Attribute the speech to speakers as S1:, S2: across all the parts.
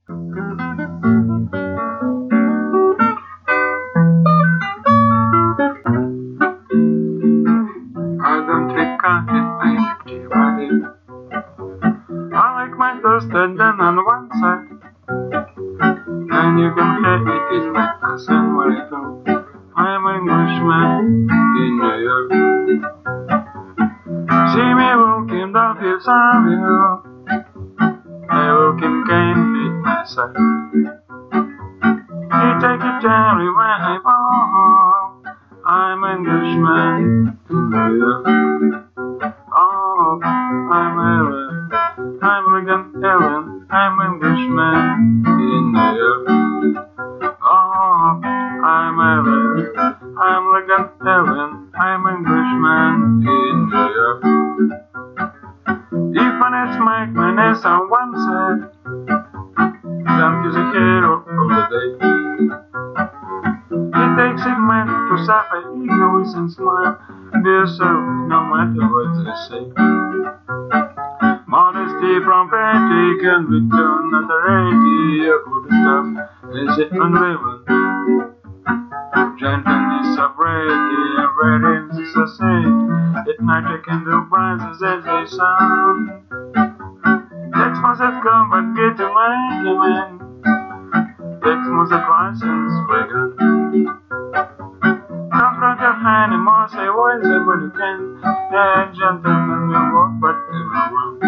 S1: I don't take content, I take divided. I like my toasted done on one side, and you can hear it in my accent where I go. I'm an Englishman in New York. See me walking down Fifth Avenue, I walking candy at my side. You take it everywhere I go. I'm an Englishman in New York. Oh, I'm Ellen. I'm elegant Ellen. I'm Englishman in New York. Oh, I'm Ellen. I'm elegant Ellen. I'm Englishman in New York. If I net Mike, my nest on one side, then he's a hero of the day. It takes a man to suffer ignorance and smile. Be yourself, no matter what they say. Modesty from petty can return at the radio good stuff. Is it unraveled? Gentleness of ready and ready in the society. At night I can do prizes as they sound. Text must have come but get to my command. Text must have license wagon. Confront your animal, say what is it when you can. Yeah, gentlemen will walk but they will run.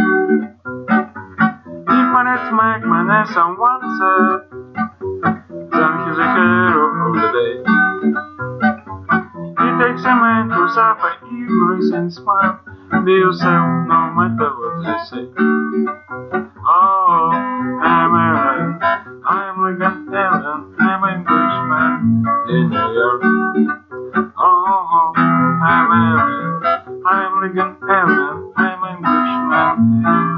S1: If I net Mike, my nest on one side, then he's a hero of the day. It takes a man to suffer ignorance and smile. Be yourself, no matter what they say. Oh, I'm Ellen. I'm elegant Ellen. I'm Englishman in New York. Oh, I'm Ellen. I'm elegant Ellen. I'm Englishman in